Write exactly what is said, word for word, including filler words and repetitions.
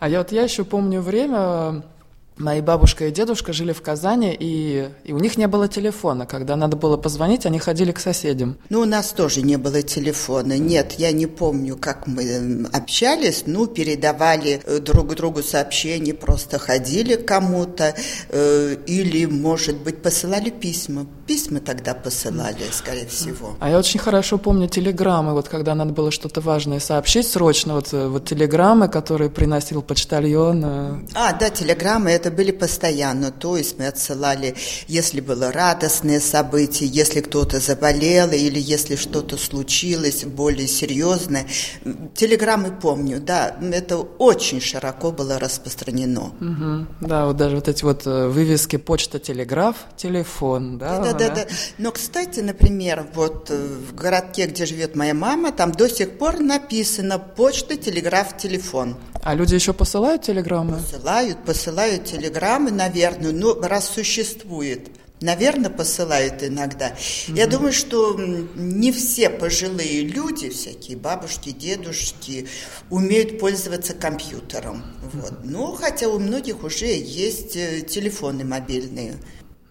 А я вот я еще помню время, мои бабушка и дедушка жили в Казани, и, и у них не было телефона. Когда надо было позвонить, они ходили к соседям. Ну, у нас тоже не было телефона. Нет, я не помню, как мы общались. Ну, передавали друг другу сообщения, просто ходили к кому-то. Э, или, может быть, посылали письма. Письма тогда посылали, скорее всего. А я очень хорошо помню телеграммы, вот когда надо было что-то важное сообщить срочно. Вот, вот телеграммы, которые приносил почтальон. А, да, телеграммы, это были постоянно, то есть мы отсылали, если было радостное событие, если кто-то заболел или если что-то случилось более серьезное. Телеграммы помню, да, это очень широко было распространено. Угу. Да, вот даже вот эти вот вывески почта, телеграф, телефон, да? Да, да, да, да. Но, кстати, например, вот в городке, где живет моя мама, там до сих пор написано почта, телеграф, телефон. А люди еще посылают телеграммы? Посылают, посылают телеграммы, наверное, ну, раз существует. Наверное, посылают иногда. Угу. Я думаю, что не все пожилые люди, всякие бабушки, дедушки, умеют пользоваться компьютером. Вот. Ну, хотя у многих уже есть телефоны мобильные.